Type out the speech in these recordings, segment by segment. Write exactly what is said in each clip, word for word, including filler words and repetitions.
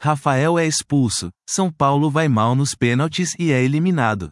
Rafael é expulso, São Paulo vai mal nos pênaltis e é eliminado.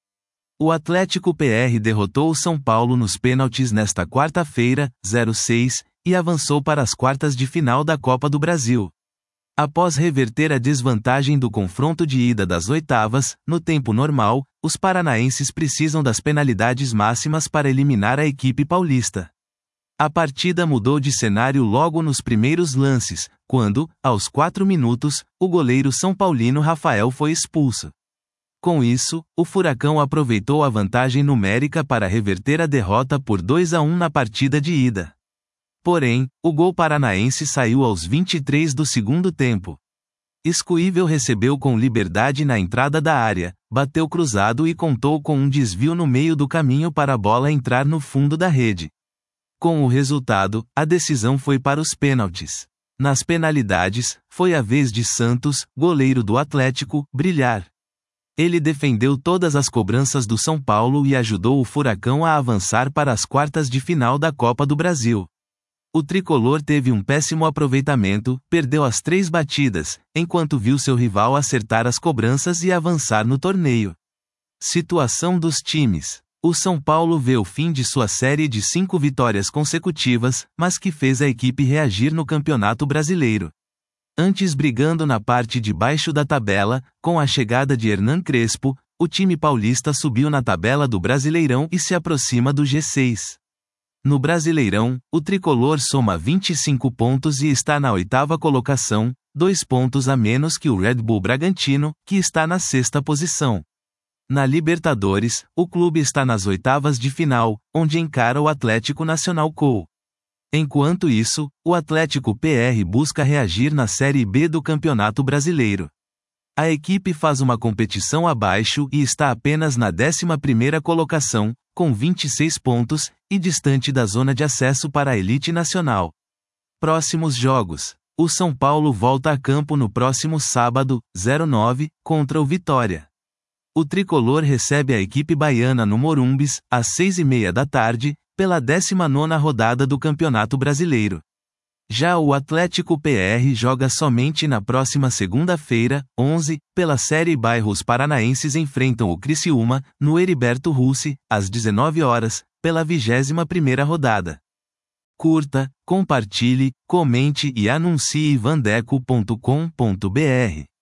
O Atlético P R derrotou o São Paulo nos pênaltis nesta quarta-feira, zero seis, e avançou para as quartas de final da Copa do Brasil. Após reverter a desvantagem do confronto de ida das oitavas, no tempo normal, os paranaenses precisam das penalidades máximas para eliminar a equipe paulista. A partida mudou de cenário logo nos primeiros lances, quando, aos quatro minutos, o goleiro são paulino Rafael foi expulso. Com isso, o Furacão aproveitou a vantagem numérica para reverter a derrota por dois a um na partida de ida. Porém, o gol paranaense saiu aos vinte e três do segundo tempo. Escoível recebeu com liberdade na entrada da área, bateu cruzado e contou com um desvio no meio do caminho para a bola entrar no fundo da rede. Com o resultado, a decisão foi para os pênaltis. Nas penalidades, foi a vez de Santos, goleiro do Atlético, brilhar. Ele defendeu todas as cobranças do São Paulo e ajudou o Furacão a avançar para as quartas de final da Copa do Brasil. O tricolor teve um péssimo aproveitamento, perdeu as três batidas, enquanto viu seu rival acertar as cobranças e avançar no torneio. Situação dos times. O São Paulo vê o fim de sua série de cinco vitórias consecutivas, mas que fez a equipe reagir no Campeonato Brasileiro. Antes brigando na parte de baixo da tabela, com a chegada de Hernan Crespo, o time paulista subiu na tabela do Brasileirão e se aproxima do G seis. No Brasileirão, o tricolor soma vinte e cinco pontos e está na oitava colocação, dois pontos a menos que o Red Bull Bragantino, que está na sexta posição. Na Libertadores, o clube está nas oitavas de final, onde encara o Atlético Nacional Co. Enquanto isso, o Atlético P R busca reagir na Série B do Campeonato Brasileiro. A equipe faz uma competição abaixo e está apenas na décima primeira colocação, com vinte e seis pontos, e distante da zona de acesso para a elite nacional. Próximos jogos. O São Paulo volta a campo no próximo sábado, zero nove, contra o Vitória. O tricolor recebe a equipe baiana no Morumbis, às seis e meia da tarde, pela décima nona rodada do Campeonato Brasileiro. Já o Atlético P R joga somente na próxima segunda-feira, onze, pela Série B. Os paranaenses enfrentam o Criciúma, no Heriberto Russi, às dezenove horas, pela vigésima primeira rodada. Curta, compartilhe, comente e anuncie vandeco ponto com ponto br.